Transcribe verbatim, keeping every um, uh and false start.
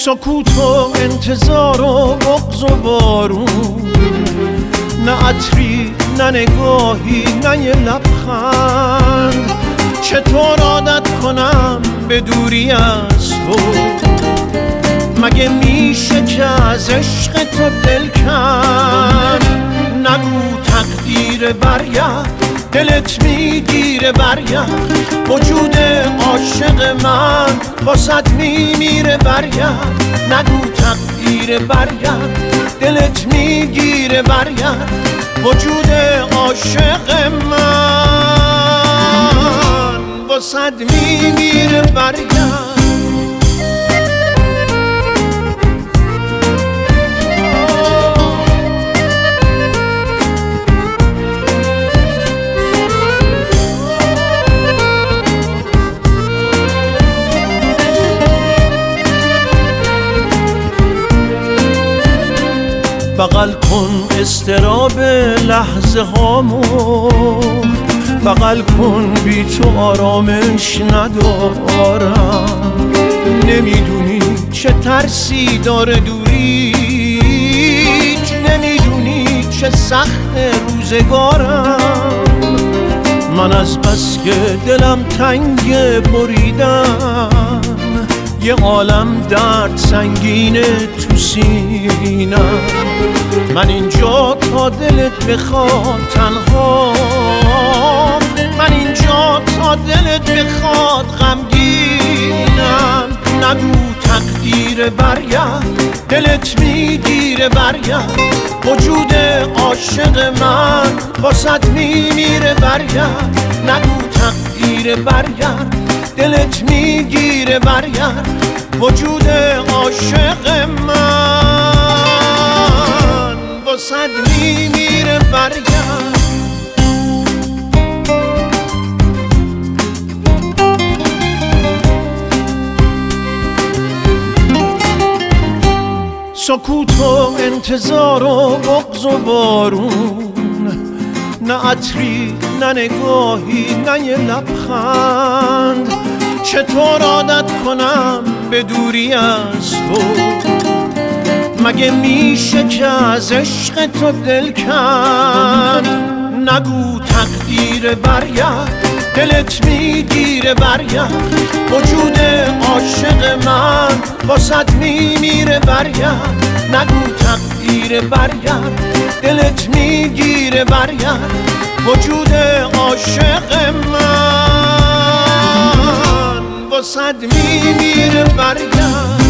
سکوت و انتظار و بغض و بارون، نه عطری نه نگاهی نه یه لبخند. چطور عادت کنم به دوری از تو؟ مگه میشه که از عشق تو دل کند؟ نگو تقدیر برگرد، دلت میگیره برگرد. وجود عاشق من واسد میمیره برگرد. نگو تقدیر برگرد، دلت میگیره برگرد. وجود عاشق من واسد میمیره برگرد. بغل کن اضطراب لحظه هامو، بغل کن بی تو آرامش ندارم. نمیدونی چه ترسی داره دوریت، نمیدونی چه سخت روزگارم. من از بس که دلم تنگ بریدم، یه عالم درد سنگینه تو سینم. من اینجا تا دلت بخواد تنها، من اینجا تا دلت بخواد غمگینم. نگو تقدیر برگرد، دلت میگیره برگرد. وجود عاشق من واسد میمیره برگرد. نگو تقدیر برگرد، دلت میگیره برگرد. وجود عاشق من واسد میمیره برگرد. سکوت و انتظار و بغض و بارون، نه عطری نه نگاهی نه یه لبخند. چطور عادت کنم به دوری از تو؟ مگه میشه که از عشق تو دل کند؟ نگو تقدیر برگرد، دلت میگیره برگرد. وجود عاشق من واسد میمیره برگرد. نگو تقدیر برگرد، دلت میگیره برگرد. وجود عاشق من واسد میمیره برگرد.